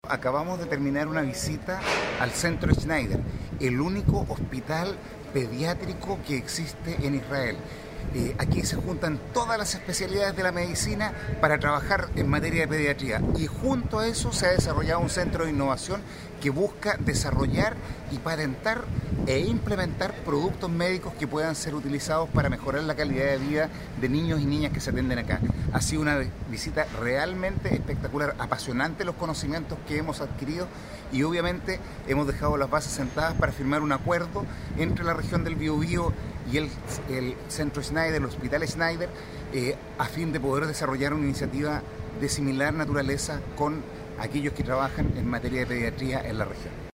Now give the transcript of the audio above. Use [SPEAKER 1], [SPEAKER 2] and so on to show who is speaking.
[SPEAKER 1] acabamos de terminar una visita al Centro Schneider, el único hospital pediátrico que existe en Israel. Aquí se juntan todas las especialidades de la medicina para trabajar en materia de pediatría, y junto a eso se ha desarrollado un centro de innovación que busca desarrollar y patentar e implementar productos médicos que puedan ser utilizados para mejorar la calidad de vida de niños y niñas que se atienden acá. Ha sido una visita realmente espectacular, apasionante los conocimientos que hemos adquirido, y obviamente hemos dejado las bases sentadas para firmar un acuerdo entre la región del Biobío y el Centro Schneider, el Hospital Schneider, a fin de poder desarrollar una iniciativa de similar naturaleza con aquellos que trabajan en materia de pediatría en la región.